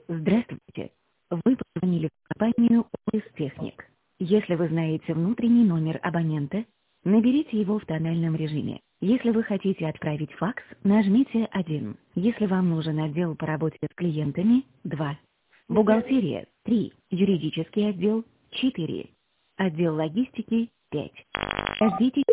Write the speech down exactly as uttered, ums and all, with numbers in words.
Здравствуйте. Вы позвонили в компанию Otis Technic. Если вы знаете внутренний номер абонента, наберите его в тональном режиме. Если вы хотите отправить факс, нажмите один. Если вам нужен отдел по работе с клиентами, два. Бухгалтерия, три. Юридический отдел, четыре. Отдел логистики, пять. Ждите